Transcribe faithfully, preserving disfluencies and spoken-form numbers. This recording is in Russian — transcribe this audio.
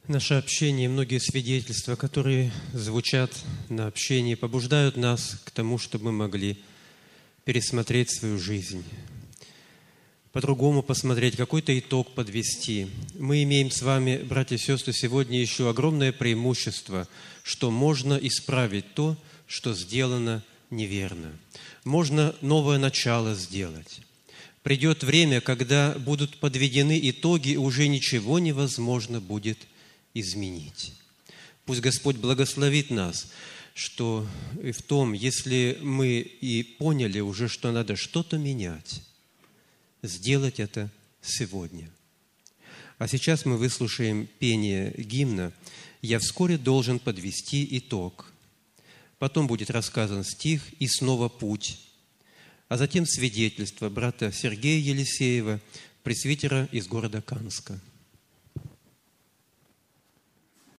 Наше общение, многие свидетельства, которые звучат на общении, побуждают нас к тому, чтобы мы могли пересмотреть свою жизнь, по-другому посмотреть, какой-то итог подвести. Мы имеем с вами, братья и сестры, сегодня еще огромное преимущество, что можно исправить то, что сделано неверно. Можно новое начало сделать. Придет время, когда будут подведены итоги, и уже ничего невозможно будет изменить. Пусть Господь благословит нас, что и в том, если мы и поняли уже, что надо что-то менять, сделать это сегодня. А сейчас мы выслушаем пение гимна «Я вскоре должен подвести итог». Потом будет рассказан стих и снова путь, а затем свидетельство брата Сергея Елисеева, пресвитера из города Канска.